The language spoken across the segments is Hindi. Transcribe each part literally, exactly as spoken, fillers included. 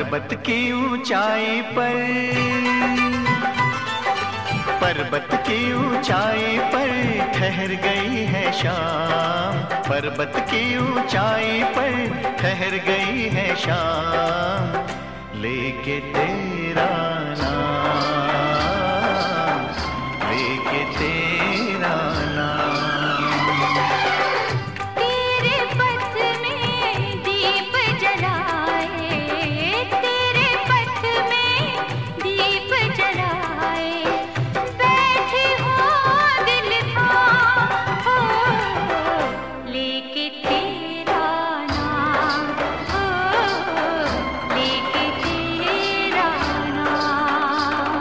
पर्वत की ऊंचाई पर, पर्वत की ऊंचाई पर ठहर गई है शाम, पर्वत की ऊंचाई पर ठहर गई है शाम, लेके तेरा नाम, लेके तेरा नाम। तेरे पथ में दीप जलाए, तेरे पथ में दीप जलाए, बैठी हूँ दिल थाम हो, लेके तेरा नाम हो, लेके तेरा नाम।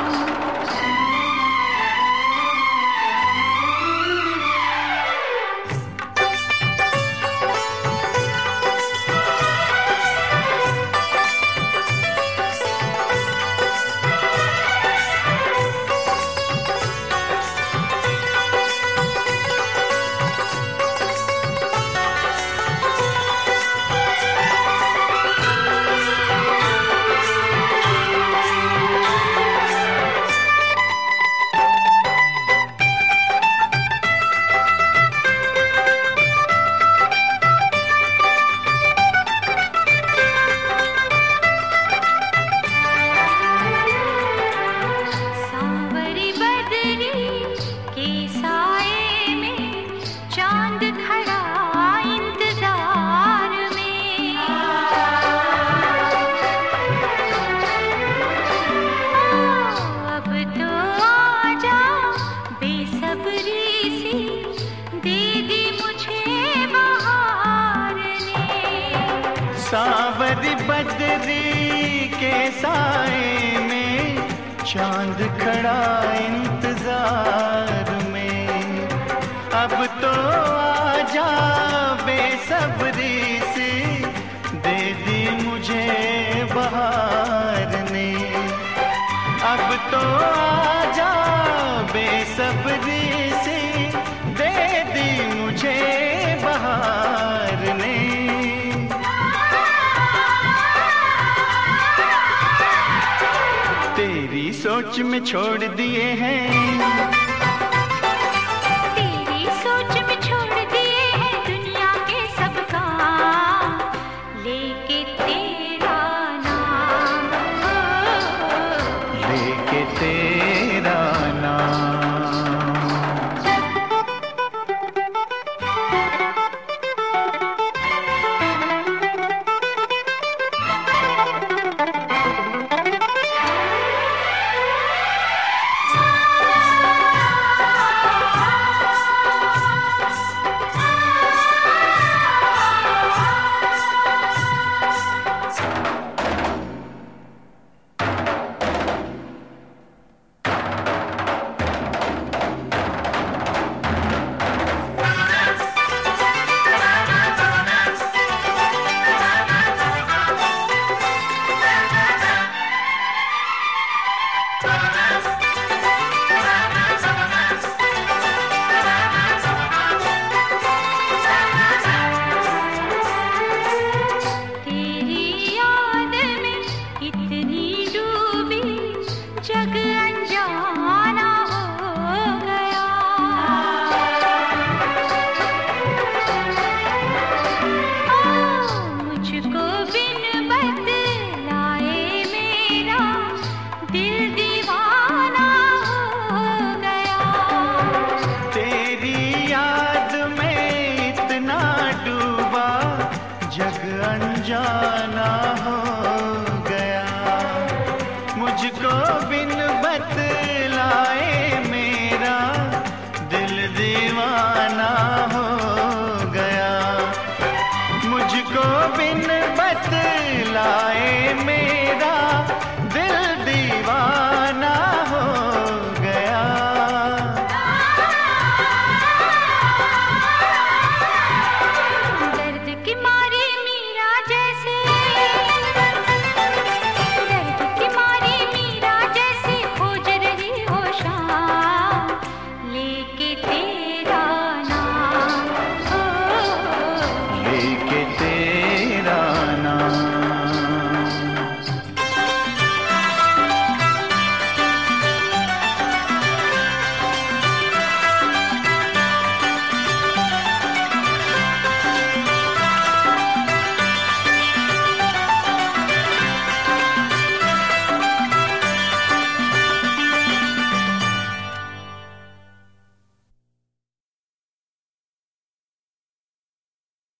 सांवरी बदरी के साए में चांद खड़ा इंतजार में, अब तो आजा बेसब्री सी, दे दी मुझे बहार ने। सांवरी बदरी के साए में चांद खड़ा इंतजार में, अब तो आजा बेसब्री से, दे दी मुझे बहार ने। अब तो आजा बेसब्री से, दे दी मुझे बहार ने। तेरी सोच में छोड़ दिए हैं, तेरी सोच में छोड़ दिए हैं दुनिया के सब काम, लेके तेरा नाम हो, लेके तेरा नाम। तेरी याद में इतनी डूबी जग अनजाना हो गया, ओ मुझको बिन बतलाए मेरा दिल दीवाना हो गया। तेरी याद में इतना डूबा जग अनजाना हो गया, मुझको बिन बतलाए मेरा दिल दीवाना